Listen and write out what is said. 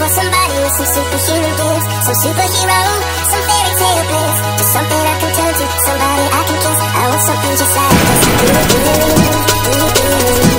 want somebody with some superhuman gifts, some superhero, some fairy tale bliss, just something I can turn to, somebody I can kiss. I want something just like this.